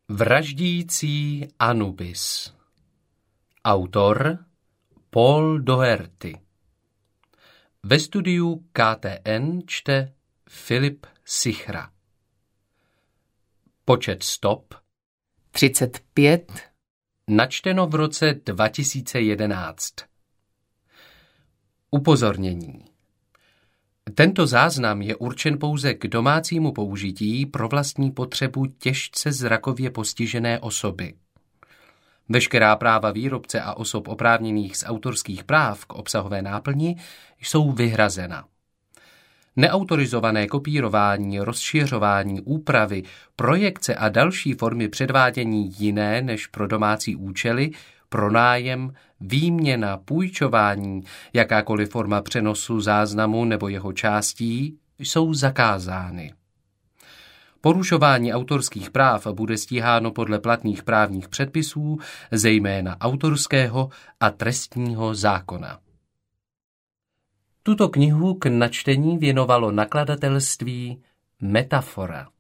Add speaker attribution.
Speaker 1: Vraždící Anubis. Autor Paul Doherty. Ve studiu KTN čte Filip Sichra. Počet stop
Speaker 2: 35.
Speaker 1: Načteno v roce 2011. Upozornění. Tento záznam je určen pouze k domácímu použití pro vlastní potřebu těžce zrakově postižené osoby. Veškerá práva výrobce a osob oprávněných z autorských práv k obsahové náplni jsou vyhrazena. Neautorizované kopírování, rozšiřování, úpravy, projekce a další formy předvádění jiné než pro domácí účely, pronájem, výměna, půjčování, jakákoliv forma přenosu záznamu nebo jeho částí jsou zakázány. Porušování autorských práv bude stíháno podle platných právních předpisů, zejména autorského a trestního zákona. Tuto knihu k načtení věnovalo nakladatelství Metafora.